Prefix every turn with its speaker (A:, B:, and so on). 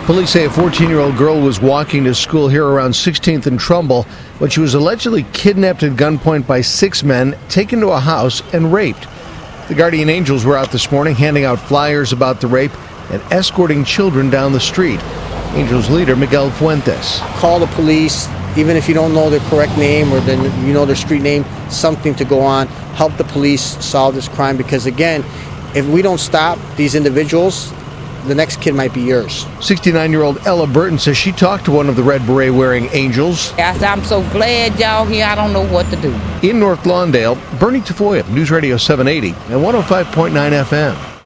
A: Police say a 14-year-old girl was walking to school here around 16th and Trumbull when she was allegedly kidnapped at gunpoint by 6 men, taken to a house, and raped. The Guardian Angels were out this morning handing out flyers about the rape and escorting children down the street. Angels leader Miguel Fuentes.
B: Call the police, even if you don't know their correct name or you know their street name, something to go on. Help the police solve this crime, because again, if we don't stop these individuals, the next kid might be yours.
A: 69-year-old Ella Burton says she talked to one of the red beret-wearing angels.
C: I said, I'm so glad y'all here. I don't know what to do.
A: In North Lawndale, Bernie Tafoya, News Radio 780 and 105.9 FM.